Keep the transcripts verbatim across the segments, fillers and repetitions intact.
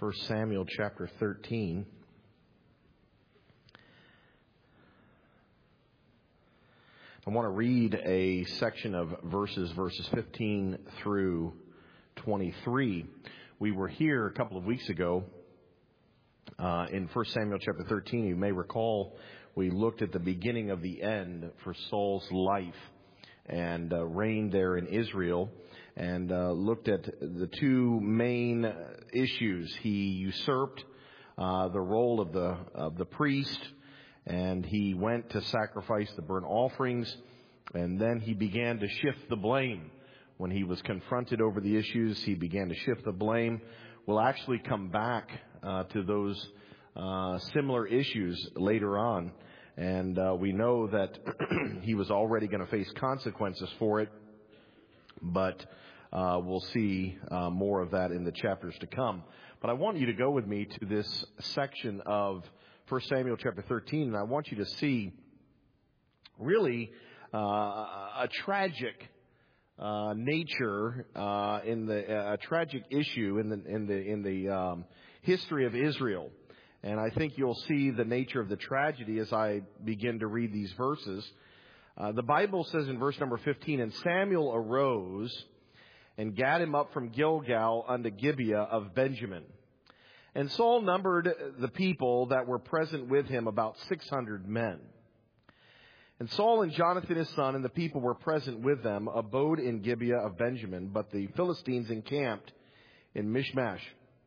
First Samuel chapter thirteen. I want to read a section of verses, verses fifteen through twenty-three. We were here a couple of weeks ago uh, in First Samuel chapter thirteen. You may recall we looked at the beginning of the end for Saul's life and uh, reign there in Israel, and uh, looked at the two main issues. He usurped uh, the role of the of the priest, and he went to sacrifice the burnt offerings, and then he began to shift the blame. When he was confronted over the issues, he began to shift the blame. We'll actually come back uh, to those uh, similar issues later on, and uh, we know that he was already going to face consequences for it, but uh, we'll see uh, more of that in the chapters to come. But I want you to go with me to this section of First Samuel chapter thirteen, and I want you to see really uh, a tragic uh, nature uh, in the uh, a tragic issue in the in the in the um, history of Israel, and I think you'll see the nature of the tragedy as I begin to read these verses. Uh, the Bible says in verse number fifteen, "And Samuel arose and gat him up from Gilgal unto Gibeah of Benjamin. And Saul numbered the people that were present with him about six hundred men. And Saul and Jonathan his son and the people were present with them, abode in Gibeah of Benjamin, but the Philistines encamped in Michmash.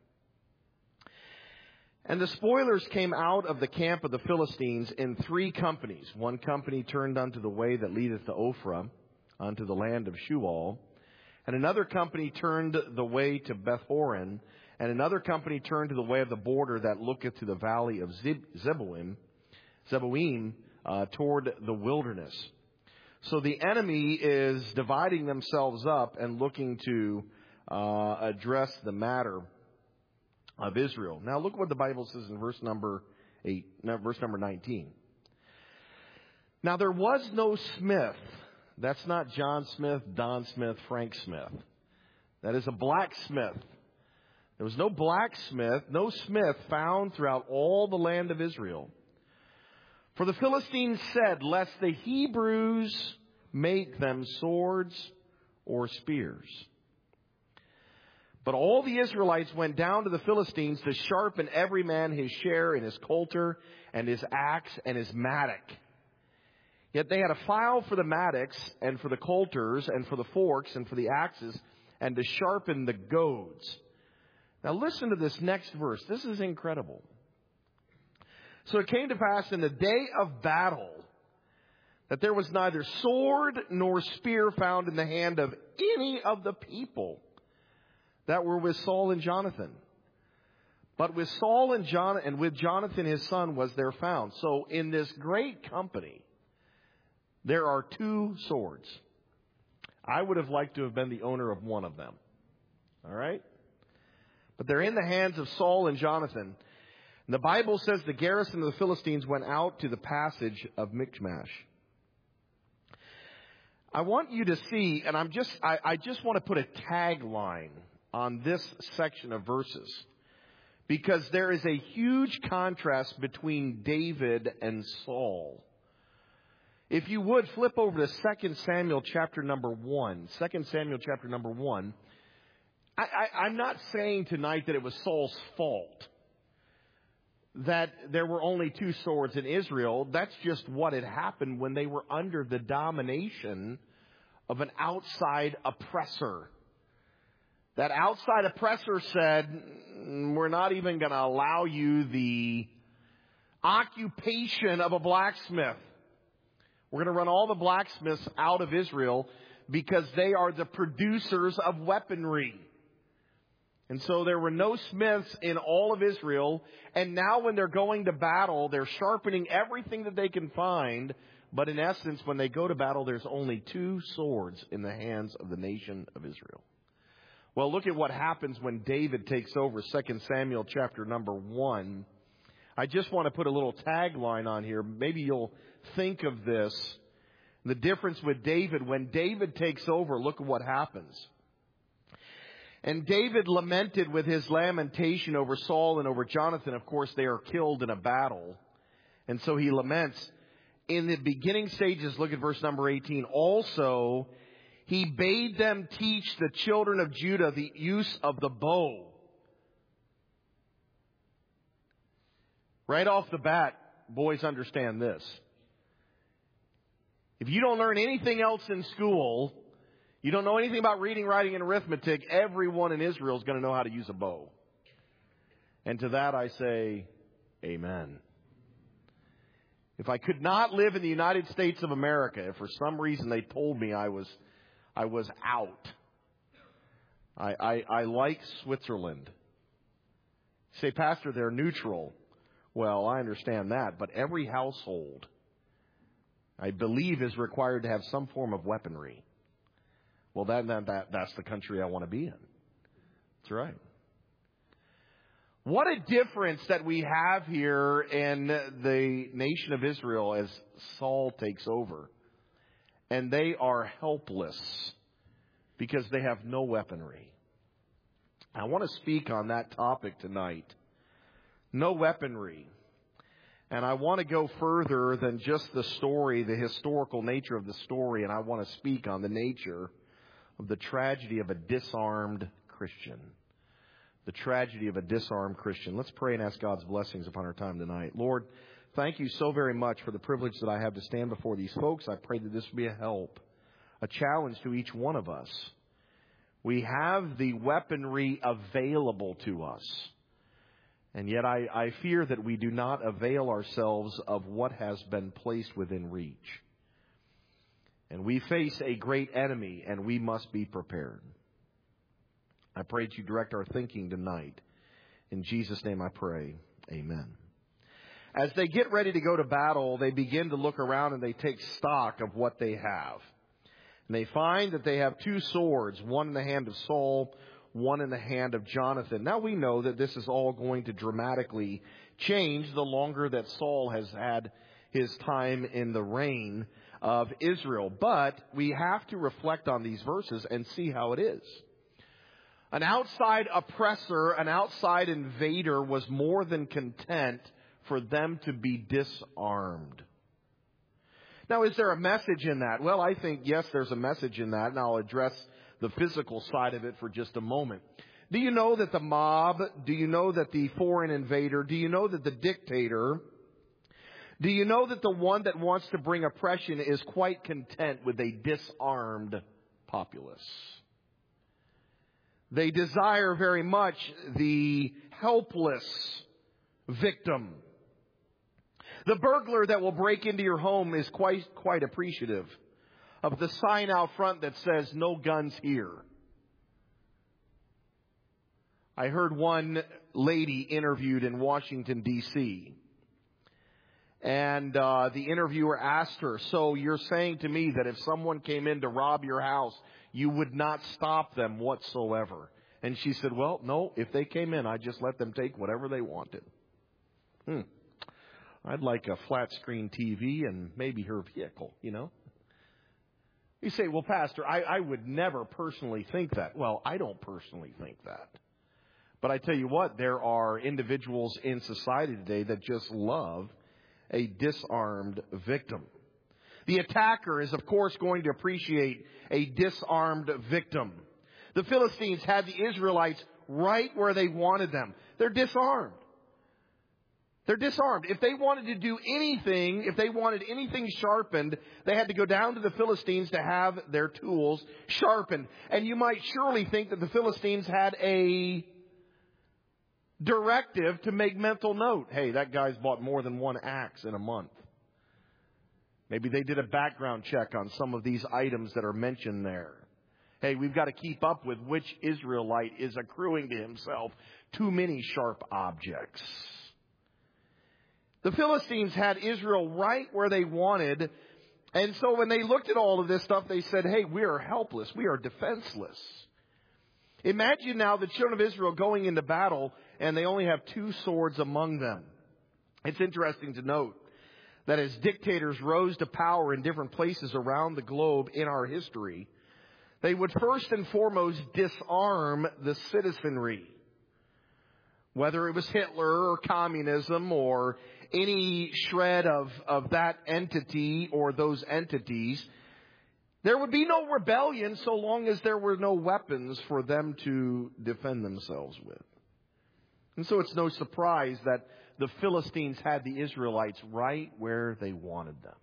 And the spoilers came out of the camp of the Philistines in three companies. One company turned unto the way that leadeth to Ophrah, unto the land of Shual. And another company turned the way to Beth-horon. And another company turned to the way of the border that looketh to the valley of Zeb- Zeboim, Zeboim, uh, toward the wilderness." So the enemy is dividing themselves up and looking to uh, address the matter of Israel. Now look what the Bible says in verse number eight, no, verse number nineteen. "Now there was no smith." That's not John Smith, Don Smith, Frank Smith. That is a blacksmith. There was no blacksmith, no smith found throughout all the land of Israel. "For the Philistines said, lest the Hebrews make them swords or spears. But all the Israelites went down to the Philistines to sharpen every man his share in his coulter and his axe and his mattock. Yet they had a file for the mattocks and for the coulters and for the forks and for the axes and to sharpen the goads." Now listen to this next verse. This is incredible. "So it came to pass in the day of battle that there was neither sword nor spear found in the hand of any of the people that were with Saul and Jonathan. But with Saul and John and with Jonathan his son was there found." So in this great company, there are two swords. I would have liked to have been the owner of one of them. All right? But they're in the hands of Saul and Jonathan. And the Bible says the garrison of the Philistines went out to the passage of Michmash. I want you to see, and I'm just, I, I just want to put a tagline on this section of verses, because there is a huge contrast between David and Saul. If you would, flip over to Second Samuel chapter number one. Second Samuel chapter number one. I, I, I'm not saying tonight that it was Saul's fault that there were only two swords in Israel. That's just what had happened when they were under the domination of an outside oppressor. That outside oppressor said, "We're not even going to allow you the occupation of a blacksmith. We're going to run all the blacksmiths out of Israel because they are the producers of weaponry." And so there were no smiths in all of Israel. And now when they're going to battle, they're sharpening everything that they can find. But in essence, when they go to battle, there's only two swords in the hands of the nation of Israel. Well, look at what happens when David takes over Second Samuel chapter number one. I just want to put a little tagline on here. Maybe you'll think of this. The difference with David, when David takes over, look at what happens. And David lamented with his lamentation over Saul and over Jonathan. Of course, they are killed in a battle. And so he laments. In the beginning stages, look at verse number eighteen. Also, he bade them teach the children of Judah the use of the bow. Right off the bat, boys, understand this. If you don't learn anything else in school, you don't know anything about reading, writing, and arithmetic, everyone in Israel is going to know how to use a bow. And to that I say, amen. If I could not live in the United States of America, if for some reason they told me I was I was out, I, I, I like Switzerland. Say, Pastor, they're neutral. Well, I understand that, but every household, I believe, is required to have some form of weaponry. Well, that, that, that that's the country I want to be in. That's right. What a difference that we have here in the nation of Israel as Saul takes over. And they are helpless because they have no weaponry. I want to speak on that topic tonight. No weaponry. And I want to go further than just the story, the historical nature of the story, and I want to speak on the nature of the tragedy of a disarmed Christian. The tragedy of a disarmed Christian. Let's pray and ask God's blessings upon our time tonight. Lord, thank you so very much for the privilege that I have to stand before these folks. I pray that this will be a help, a challenge to each one of us. We have the weaponry available to us. And yet I, I fear that we do not avail ourselves of what has been placed within reach. And we face a great enemy, and we must be prepared. I pray that you direct our thinking tonight. In Jesus' name I pray. Amen. As they get ready to go to battle, they begin to look around and they take stock of what they have. And they find that they have two swords, one in the hand of Saul, one in the hand of Jonathan. Now we know that this is all going to dramatically change the longer that Saul has had his time in the reign of Israel. But we have to reflect on these verses and see how it is. An outside oppressor, an outside invader was more than content for them to be disarmed. Now, is there a message in that? Well, I think, yes, there's a message in that, and I'll address the physical side of it for just a moment. Do you know that the mob, do you know that the foreign invader, do you know that the dictator, do you know that the one that wants to bring oppression is quite content with a disarmed populace? They desire very much the helpless victim. The burglar that will break into your home is quite, quite appreciative of the sign out front that says, "No guns here." I heard one lady interviewed in Washington, D C And uh, the interviewer asked her, "So you're saying to me that if someone came in to rob your house, you would not stop them whatsoever?" And she said, "Well, no, if they came in, I'd just let them take whatever they wanted." Hmm. I'd like a flat screen T V and maybe her vehicle, you know. You say, "Well, Pastor, I, I would never personally think that." Well, I don't personally think that. But I tell you what, there are individuals in society today that just love a disarmed victim. The attacker is, of course, going to appreciate a disarmed victim. The Philistines had the Israelites right where they wanted them. They're disarmed. They're disarmed. If they wanted to do anything, if they wanted anything sharpened, they had to go down to the Philistines to have their tools sharpened. And you might surely think that the Philistines had a directive to make mental note. Hey, that guy's bought more than one axe in a month. Maybe they did a background check on some of these items that are mentioned there. Hey, we've got to keep up with which Israelite is accruing to himself too many sharp objects. The Philistines had Israel right where they wanted. And so when they looked at all of this stuff, they said, "Hey, we are helpless. We are defenseless." Imagine now the children of Israel going into battle, and they only have two swords among them. It's interesting to note that as dictators rose to power in different places around the globe in our history, They would first and foremost disarm the citizenry. Whether it was Hitler or communism or any shred of, of that entity or those entities, there would be no rebellion so long as there were no weapons for them to defend themselves with. And so it's no surprise that the Philistines had the Israelites right where they wanted them.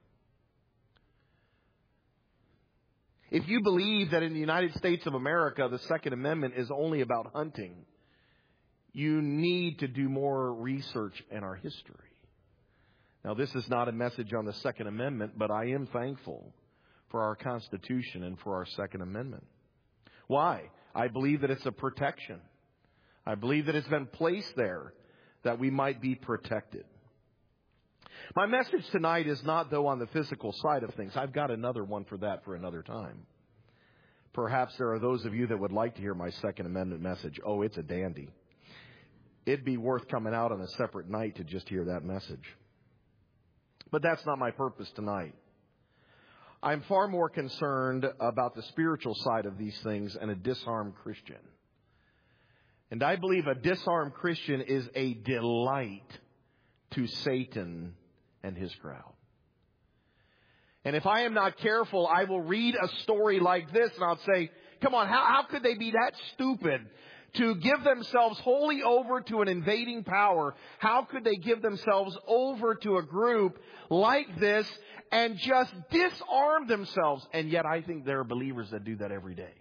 If you believe that in the United States of America the Second Amendment is only about hunting, you need to do more research in our history. Now, this is not a message on the Second Amendment, but I am thankful for our Constitution and for our Second Amendment. Why? I believe that it's a protection. I believe that it's been placed there that we might be protected. My message tonight is not, though, on the physical side of things. I've got another one for that for another time. Perhaps there are those of you that would like to hear my Second Amendment message. Oh, it's a dandy. It'd be worth coming out on a separate night to just hear that message. But that's not my purpose tonight. I'm far more concerned about the spiritual side of these things and a disarmed Christian. And I believe a disarmed Christian is a delight to Satan and his crowd. And if I am not careful, I will read a story like this and I'll say, come on, how, how could they be that stupid to give themselves wholly over to an invading power? How could they give themselves over to a group like this and just disarm themselves? And yet I think there are believers that do that every day.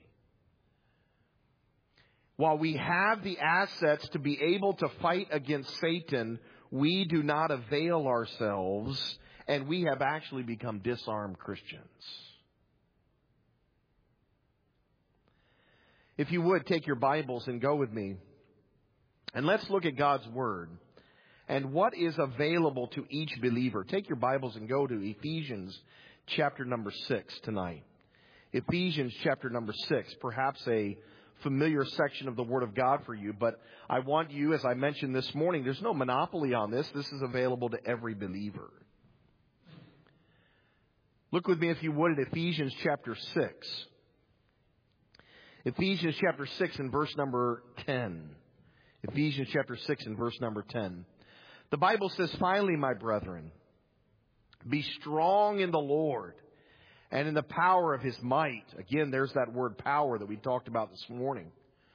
While we have the assets to be able to fight against Satan, we do not avail ourselves, and we have actually become disarmed Christians. If you would, take your Bibles and go with me, and let's look at God's Word and what is available to each believer. Take your Bibles and go to Ephesians chapter number six tonight. Ephesians chapter number six, perhaps a familiar section of the Word of God for you, but I want you, as I mentioned this morning, there's no monopoly on this. This is available to every believer. Look with me, if you would, at Ephesians chapter six. Ephesians chapter six and verse number ten. Ephesians chapter six and verse number ten. The Bible says, finally, my brethren, be strong in the Lord and in the power of His might. Again, there's that word power that we talked about this morning.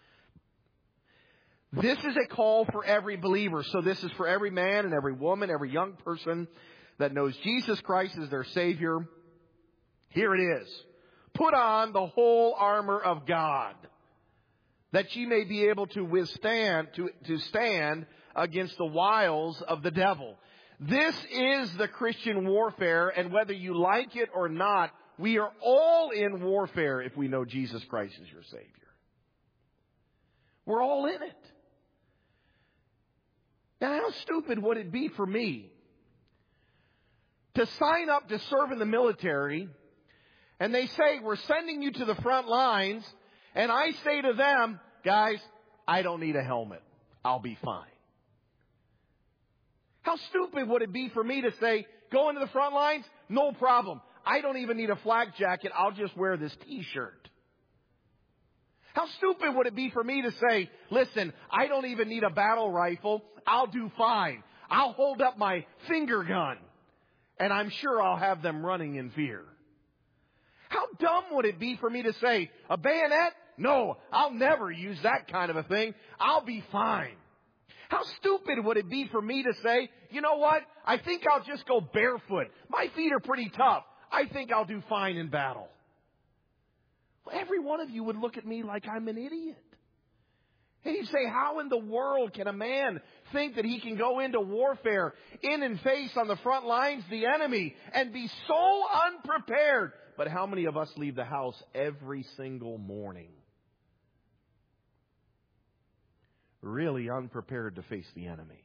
This is a call for every believer. So this is for every man and every woman, every young person that knows Jesus Christ as their Savior. Here it is. Put on the whole armor of God, that ye may be able to withstand, to, to stand against the wiles of the devil. This is the Christian warfare, and whether you like it or not, we are all in warfare if we know Jesus Christ is your Savior. We're all in it. Now, how stupid would it be for me to sign up to serve in the military, and they say, we're sending you to the front lines, and I say to them, guys, I don't need a helmet. I'll be fine. How stupid would it be for me to say, go into the front lines? No problem. I don't even need a flak jacket. I'll just wear this T-shirt. How stupid would it be for me to say, listen, I don't even need a battle rifle. I'll do fine. I'll hold up my finger gun, and I'm sure I'll have them running in fear. How dumb would it be for me to say, a bayonet? No, I'll never use that kind of a thing. I'll be fine. How stupid would it be for me to say, you know what? I think I'll just go barefoot. My feet are pretty tough. I think I'll do fine in battle. Well, every one of you would look at me like I'm an idiot. And you'd say, how in the world can a man think that he can go into warfare, in and face on the front lines the enemy, and be so unprepared? But how many of us leave the house every single morning really unprepared to face the enemy?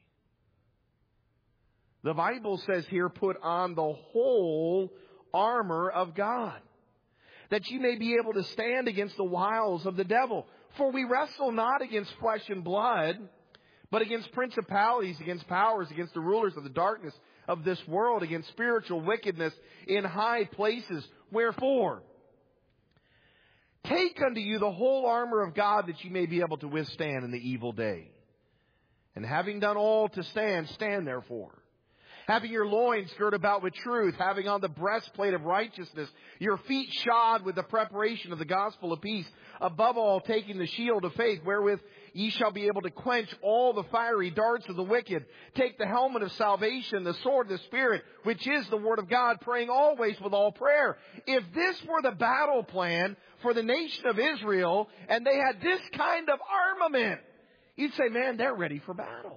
The Bible says here, put on the whole armor of God, that ye may be able to stand against the wiles of the devil. For we wrestle not against flesh and blood, but against principalities, against powers, against the rulers of the darkness of this world, against spiritual wickedness in high places. Wherefore, Take unto you the whole armor of God, that you may be able to withstand in the evil day. And having done all to stand, stand therefore. Having your loins girt about with truth, having on the breastplate of righteousness, your feet shod with the preparation of the gospel of peace, above all taking the shield of faith, wherewith ye shall be able to quench all the fiery darts of the wicked. Take the helmet of salvation, the sword of the Spirit, which is the word of God, praying always with all prayer. If this were the battle plan for the nation of Israel, and they had this kind of armament, you'd say, man, they're ready for battle.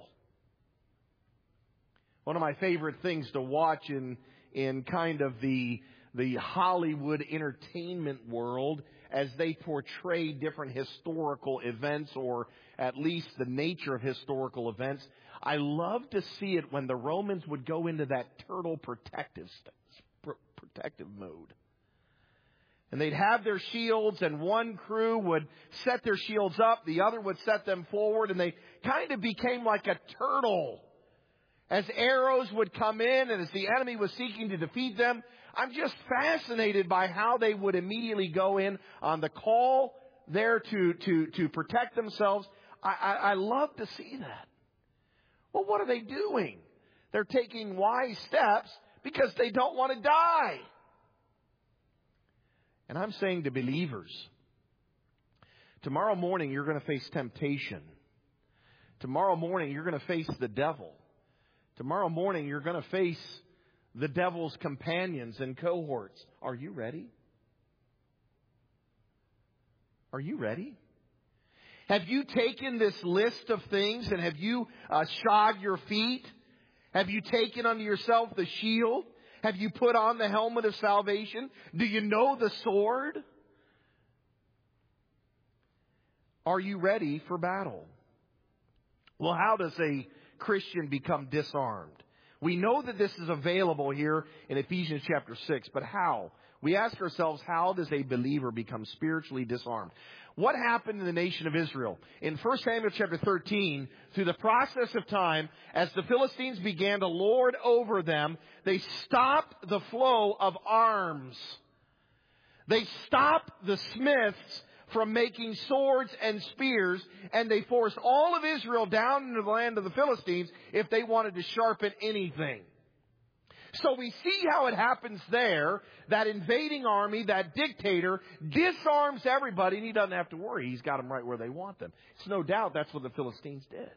One of my favorite things to watch in in kind of the the Hollywood entertainment world, as they portray different historical events, or at least the nature of historical events, I love to see it when the Romans would go into that turtle protective protective mode. And they'd have their shields, and one crew would set their shields up, the other would set them forward, and they kind of became like a turtle. As arrows would come in and as the enemy was seeking to defeat them, I'm just fascinated by how they would immediately go in on the call there to, to, to protect themselves. I, I, I love to see that. Well, what are they doing? They're taking wise steps because they don't want to die. And I'm saying to believers, tomorrow morning you're going to face temptation. Tomorrow morning you're going to face the devil. Tomorrow morning, you're going to face the devil's companions and cohorts. Are you ready? Are you ready? Have you taken this list of things and have you uh, shod your feet? Have you taken unto yourself the shield? Have you put on the helmet of salvation? Do you know the sword? Are you ready for battle? Well, how does a Christian become disarmed? We know that this is available here in Ephesians chapter six, but how? We ask ourselves, how does a believer become spiritually disarmed? What happened in the nation of Israel? In First Samuel chapter thirteen, through the process of time, as the Philistines began to lord over them, they stopped the flow of arms. They stopped the smiths from making swords and spears, and they forced all of Israel down into the land of the Philistines if they wanted to sharpen anything. So we see how it happens there. That invading army, that dictator, disarms everybody, and he doesn't have to worry. He's got them right where they want them. It's no doubt that's what the Philistines did.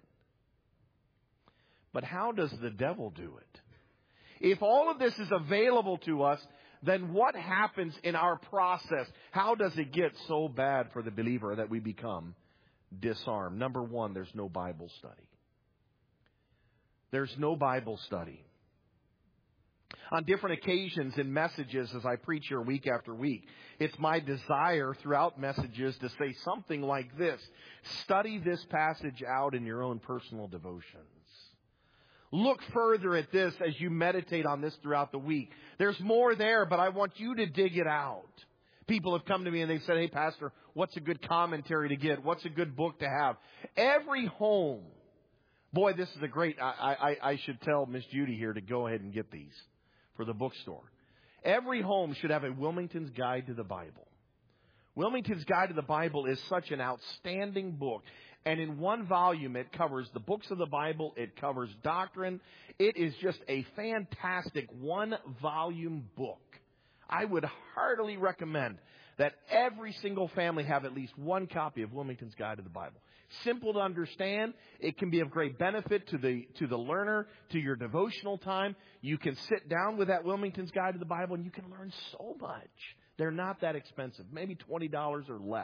But how does the devil do it? If all of this is available to us, then what happens in our process? How does it get so bad for the believer that we become disarmed? Number one, there's no Bible study. There's no Bible study. On different occasions in messages, as I preach here week after week, it's my desire throughout messages to say something like this: study this passage out in your own personal devotions. Look further at this as you meditate on this throughout the week. There's more there, but I want you to dig it out. People have come to me and they've said, hey, Pastor, what's a good commentary to get? What's a good book to have? Every home. Boy, this is a great, I, I, I should tell Miss Judy here to go ahead and get these for the bookstore. Every home should have a Wilmington's Guide to the Bible. Wilmington's Guide to the Bible is such an outstanding book. And in one volume, it covers the books of the Bible. It covers doctrine. It is just a fantastic one-volume book. I would heartily recommend that every single family have at least one copy of Wilmington's Guide to the Bible. Simple to understand. It can be of great benefit to the to the learner, to your devotional time. You can sit down with that Wilmington's Guide to the Bible, and you can learn so much. They're not that expensive, maybe twenty dollars or less.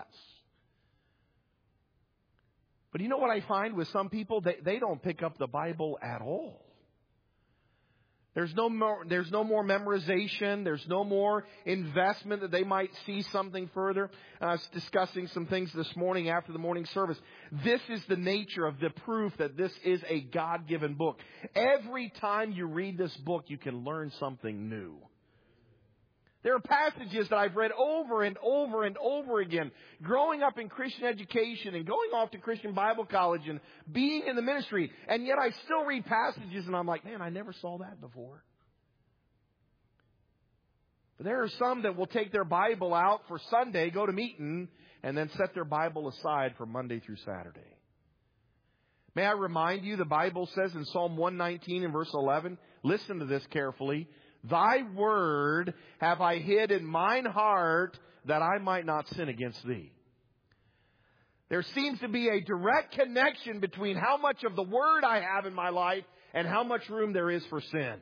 But you know what I find with some people? They, they don't pick up the Bible at all. There's no more, there's no more memorization. There's no more investment that they might see something further. I was discussing some things this morning after the morning service. This is the nature of the proof that this is a God-given book. Every time you read this book, you can learn something new. There are passages that I've read over and over and over again, growing up in Christian education and going off to Christian Bible college and being in the ministry, and yet I still read passages and I'm like, man, I never saw that before. But there are some that will take their Bible out for Sunday, go to meeting, and then set their Bible aside for Monday through Saturday. May I remind you, the Bible says in Psalm one nineteen and verse eleven, listen to this carefully, Thy word have I hid in mine heart that I might not sin against Thee. There seems to be a direct connection between how much of the word I have in my life and how much room there is for sin.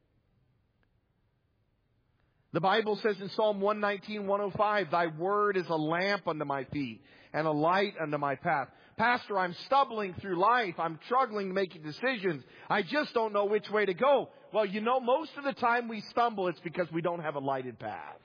The Bible says in Psalm one nineteen, one oh five, Thy word is a lamp unto my feet and a light unto my path. Pastor, I'm stumbling through life. I'm struggling making decisions. I just don't know which way to go. Well, you know, most of the time we stumble, it's because we don't have a lighted path.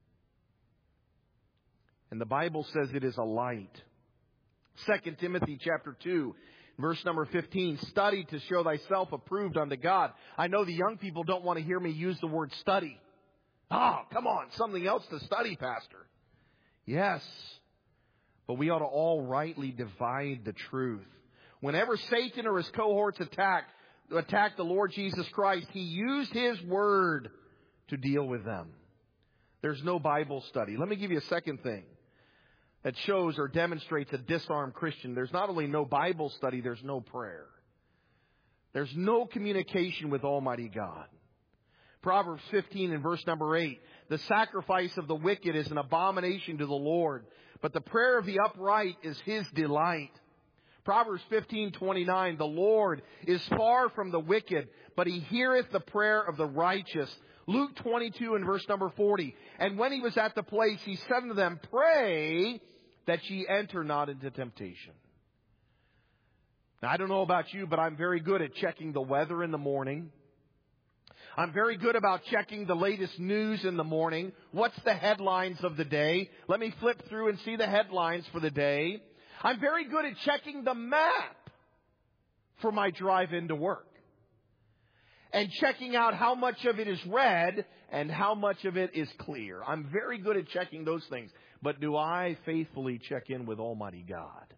And the Bible says it is a light. Second Timothy chapter two, verse number fifteen, study to show thyself approved unto God. I know the young people don't want to hear me use the word study. Oh, come on, something else to study, Pastor. Yes, but we ought to all rightly divide the truth. Whenever Satan or his cohorts attacked, attacked the Lord Jesus Christ, He used His word to deal with them. There's no Bible study. Let me give you a second thing that shows or demonstrates a disarmed Christian. There's not only no Bible study, there's no prayer. There's no communication with Almighty God. Proverbs fifteen and verse number eight. The sacrifice of the wicked is an abomination to the Lord, but the prayer of the upright is His delight. Proverbs fifteen twenty-nine. The Lord is far from the wicked, but He heareth the prayer of the righteous. Luke twenty-two and verse number forty. And when He was at the place, He said unto them, Pray that ye enter not into temptation. Now, I don't know about you, but I'm very good at checking the weather in the morning. I'm very good about checking the latest news in the morning. What's the headlines of the day? Let me flip through and see the headlines for the day. I'm very good at checking the map for my drive into work. And checking out how much of it is red and how much of it is clear. I'm very good at checking those things. But do I faithfully check in with Almighty God?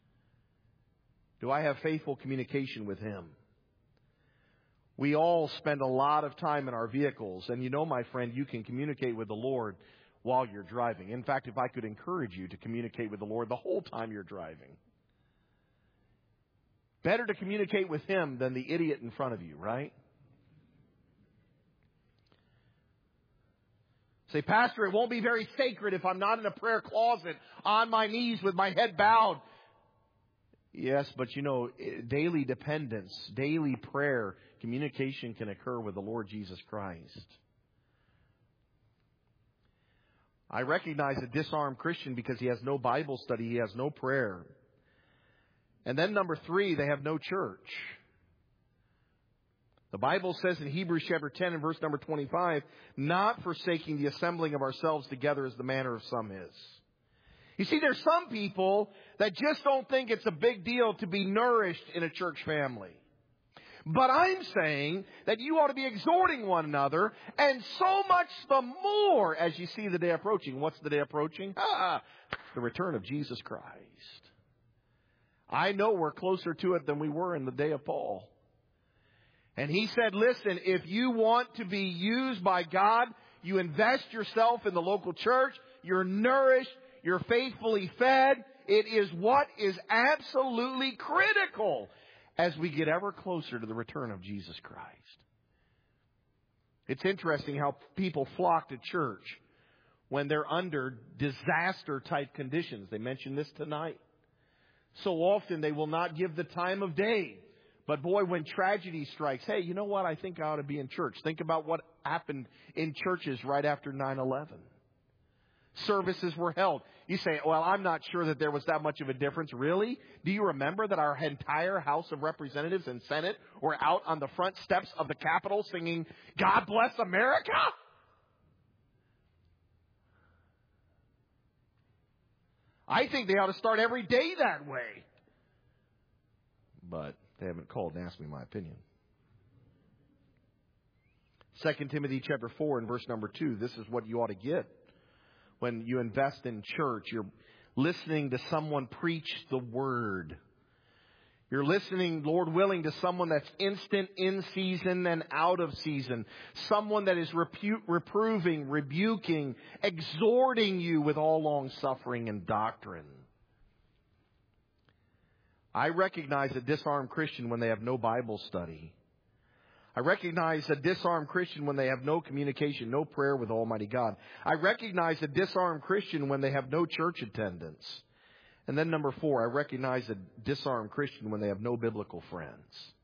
Do I have faithful communication with Him? We all spend a lot of time in our vehicles. And you know, my friend, you can communicate with the Lord while you're driving. In fact, if I could encourage you to communicate with the Lord the whole time you're driving. Better to communicate with Him than the idiot in front of you, right? Say, Pastor, it won't be very sacred if I'm not in a prayer closet on my knees with my head bowed. Yes, but you know, daily dependence, daily prayer, communication can occur with the Lord Jesus Christ. I recognize a disarmed Christian because he has no Bible study, he has no prayer. And then number three, they have no church. The Bible says in Hebrews chapter ten and verse number twenty-five, not forsaking the assembling of ourselves together as the manner of some is. You see, there's some people that just don't think it's a big deal to be nourished in a church family. But I'm saying that you ought to be exhorting one another, and so much the more as you see the day approaching. What's the day approaching? Ah, the return of Jesus Christ. I know we're closer to it than we were in the day of Paul. And he said, listen, if you want to be used by God, you invest yourself in the local church, you're nourished, you're faithfully fed. It is what is absolutely critical as we get ever closer to the return of Jesus Christ. It's interesting how people flock to church when they're under disaster-type conditions. They mentioned this tonight. So often they will not give the time of day. But boy, when tragedy strikes, hey, you know what? I think I ought to be in church. Think about what happened in churches right after nine eleven. Services were held. You say, well, I'm not sure that there was that much of a difference. Really? Do you remember that our entire House of Representatives and Senate were out on the front steps of the Capitol singing, God bless America? I think they ought to start every day that way. But they haven't called and asked me my opinion. Second Timothy chapter four and verse number two. This is what you ought to get. When you invest in church, you're listening to someone preach the Word. You're listening, Lord willing, to someone that's instant in season and out of season. Someone that is repu- reproving, rebuking, exhorting you with all long suffering and doctrine. I recognize a disarmed Christian when they have no Bible study. I recognize a disarmed Christian when they have no communication, no prayer with Almighty God. I recognize a disarmed Christian when they have no church attendance. And then number four, I recognize a disarmed Christian when they have no biblical friends.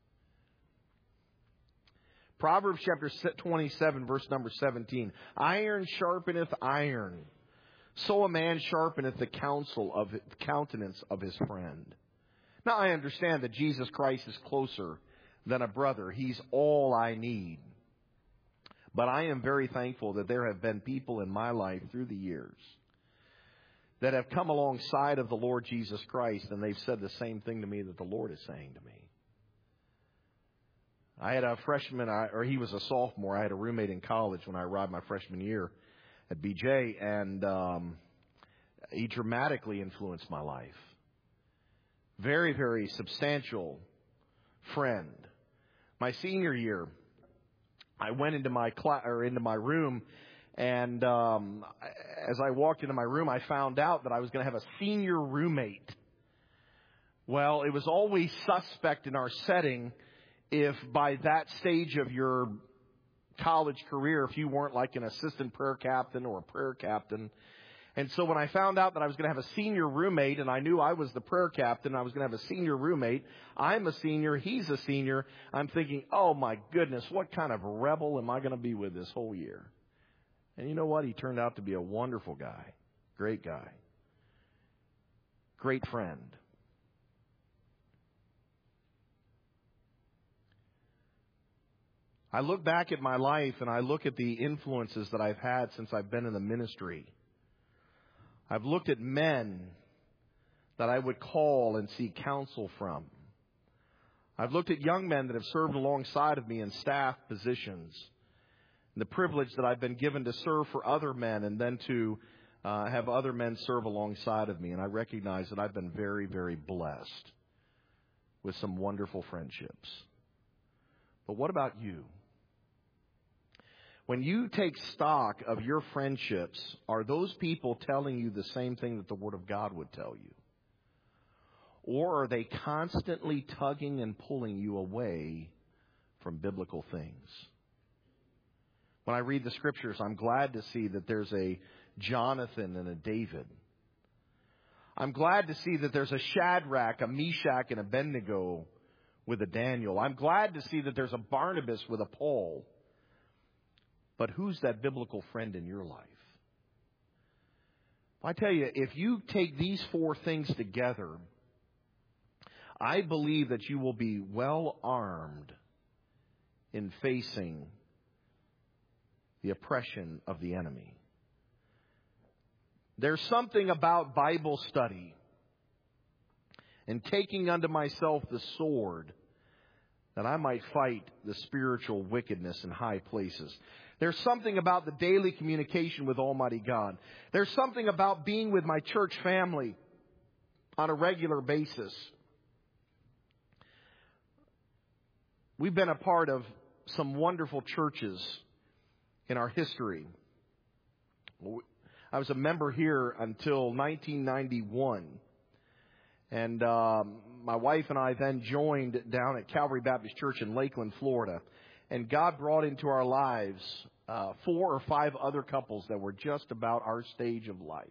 Proverbs chapter twenty-seven, verse number seventeen. Iron sharpeneth iron, so a man sharpeneth the counsel of the countenance of his friend. Now I understand that Jesus Christ is closer than a brother. He's all I need. But I am very thankful that there have been people in my life through the years that have come alongside of the Lord Jesus Christ, and they've said the same thing to me that the Lord is saying to me. I had a freshman, or he was a sophomore. I had a roommate in college when I arrived my freshman year at B J, and um, he dramatically influenced my life. Very, very substantial friend. My senior year, I went into my cl- or into my room. And um, as I walked into my room, I found out that I was going to have a senior roommate. Well, it was always suspect in our setting if by that stage of your college career, if you weren't like an assistant prayer captain or a prayer captain. And so when I found out that I was going to have a senior roommate, and I knew I was the prayer captain, I was going to have a senior roommate, I'm a senior, he's a senior, I'm thinking, oh my goodness, what kind of rebel am I going to be with this whole year? And you know what? He turned out to be a wonderful guy. Great guy. Great friend. I look back at my life and I look at the influences that I've had since I've been in the ministry. I've looked at men that I would call and seek counsel from. I've looked at young men that have served alongside of me in staff positions. The privilege that I've been given to serve for other men and then to uh, have other men serve alongside of me. And I recognize that I've been very, very blessed with some wonderful friendships. But what about you? When you take stock of your friendships, are those people telling you the same thing that the Word of God would tell you? Or are they constantly tugging and pulling you away from biblical things? When I read the Scriptures, I'm glad to see that there's a Jonathan and a David. I'm glad to see that there's a Shadrach, a Meshach, and a Abednego with a Daniel. I'm glad to see that there's a Barnabas with a Paul. But who's that biblical friend in your life? I tell you, if you take these four things together, I believe that you will be well armed in facing the oppression of the enemy. There's something about Bible study and taking unto myself the sword that I might fight the spiritual wickedness in high places. There's something about the daily communication with Almighty God. There's something about being with my church family on a regular basis. We've been a part of some wonderful churches in our history. I was a member here until nineteen ninety-one. And um, my wife and I then joined down at Calvary Baptist Church in Lakeland, Florida. And God brought into our lives uh, four or five other couples that were just about our stage of life.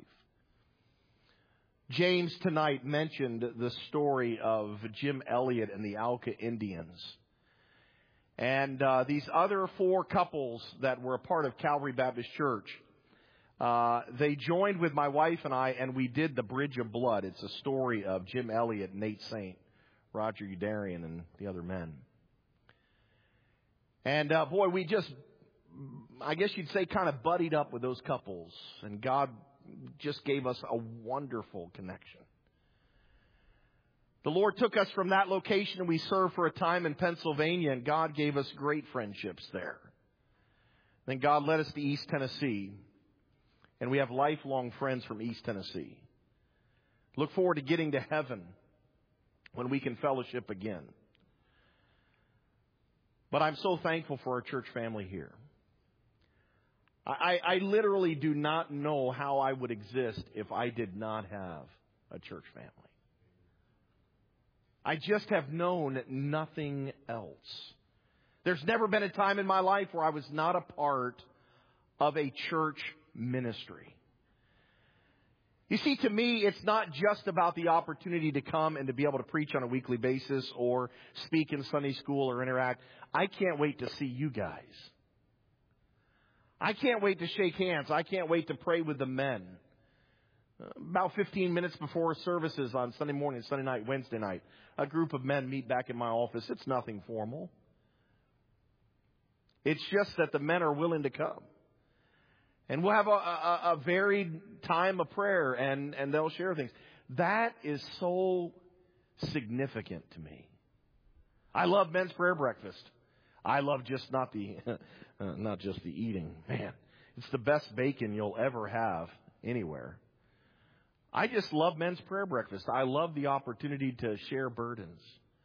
James tonight mentioned the story of Jim Elliott and the Auca Indians. And uh, these other four couples that were a part of Calvary Baptist Church, uh, they joined with my wife and I, and we did the Bridge of Blood. It's a story of Jim Elliott, Nate Saint, Roger Udarian, and the other men. And uh, boy, we just, I guess you'd say, kind of buddied up with those couples. And God just gave us a wonderful connection. The Lord took us from that location and we served for a time in Pennsylvania, and God gave us great friendships there. Then God led us to East Tennessee, and we have lifelong friends from East Tennessee. Look forward to getting to heaven when we can fellowship again. But I'm so thankful for our church family here. I, I literally do not know how I would exist if I did not have a church family. I just have known nothing else. There's never been a time in my life where I was not a part of a church ministry. You see, to me, it's not just about the opportunity to come and to be able to preach on a weekly basis or speak in Sunday school or interact. I can't wait to see you guys. I can't wait to shake hands. I can't wait to pray with the men. About fifteen minutes before services on Sunday morning, Sunday night, Wednesday night, a group of men meet back in my office. It's nothing formal. It's just that the men are willing to come. And we'll have a, a, a varied time of prayer, and, and they'll share things. That is so significant to me. I love men's prayer breakfast. I love just not the uh, not just the eating. Man, it's the best bacon you'll ever have anywhere. I just love men's prayer breakfast. I love the opportunity to share burdens.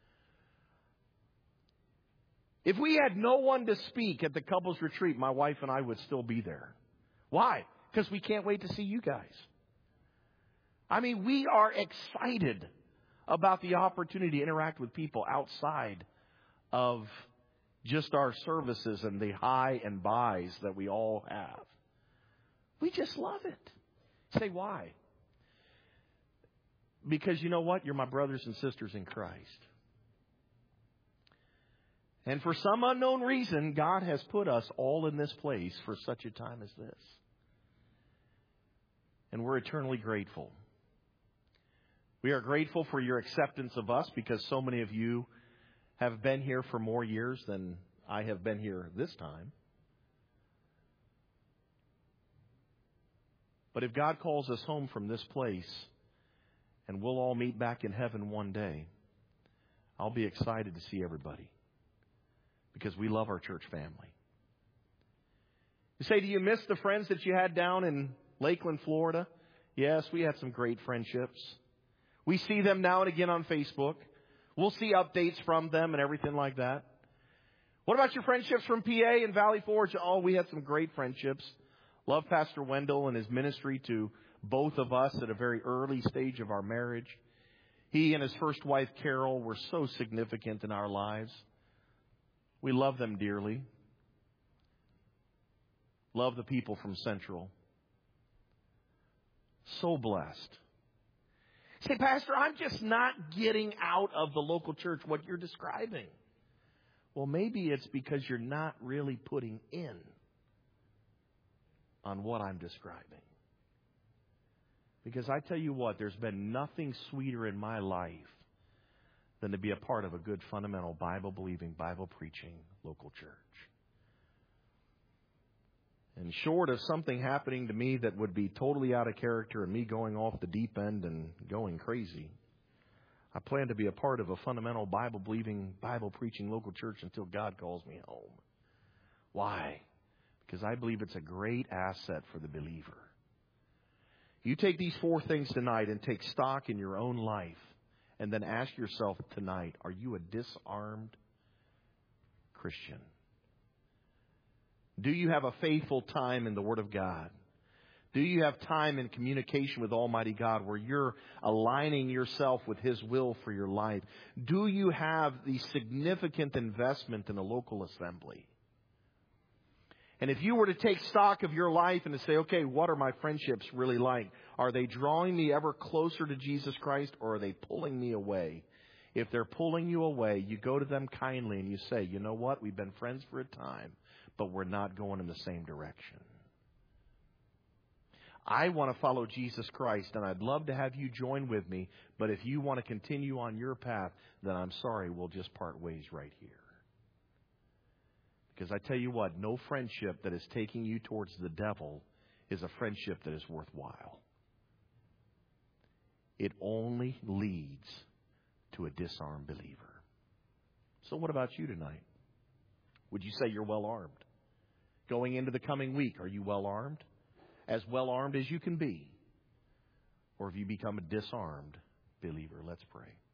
If we had no one to speak at the couples retreat, my wife and I would still be there. Why? Because we can't wait to see you guys. I mean, we are excited about the opportunity to interact with people outside of just our services and the high and buys that we all have. We just love it. Say why? Because you know what? You're my brothers and sisters in Christ. And for some unknown reason, God has put us all in this place for such a time as this. And we're eternally grateful. We are grateful for your acceptance of us because so many of you have been here for more years than I have been here this time. But if God calls us home from this place, and we'll all meet back in heaven one day, I'll be excited to see everybody because we love our church family. You say, do you miss the friends that you had down in Lakeland, Florida? Yes, we had some great friendships. We see them now and again on Facebook. We'll see updates from them and everything like that. What about your friendships from P A and Valley Forge? Oh, we had some great friendships. Love Pastor Wendell and his ministry to both of us at a very early stage of our marriage. He and his first wife, Carol, were so significant in our lives. We love them dearly. Love the people from Central. So blessed. Say, Pastor, I'm just not getting out of the local church what you're describing. Well, maybe it's because you're not really putting in on what I'm describing. Because I tell you what, there's been nothing sweeter in my life than to be a part of a good, fundamental, Bible-believing, Bible-preaching local church. And short of something happening to me that would be totally out of character and me going off the deep end and going crazy, I plan to be a part of a fundamental, Bible-believing, Bible-preaching local church until God calls me home. Why? Because I believe it's a great asset for the believer. You take these four things tonight and take stock in your own life and then ask yourself tonight, are you a disarmed Christian? Do you have a faithful time in the Word of God? Do you have time in communication with Almighty God where you're aligning yourself with His will for your life? Do you have the significant investment in a local assembly? And if you were to take stock of your life and to say, okay, what are my friendships really like? Are they drawing me ever closer to Jesus Christ, or are they pulling me away? If they're pulling you away, you go to them kindly and you say, you know what? We've been friends for a time, but we're not going in the same direction. I want to follow Jesus Christ, and I'd love to have you join with me. But if you want to continue on your path, then I'm sorry, we'll just part ways right here. Because I tell you what, no friendship that is taking you towards the devil is a friendship that is worthwhile. It only leads to a disarmed believer. So what about you tonight? Would you say you're well armed? Going into the coming week, are you well armed? As well armed as you can be? Or have you become a disarmed believer? Let's pray.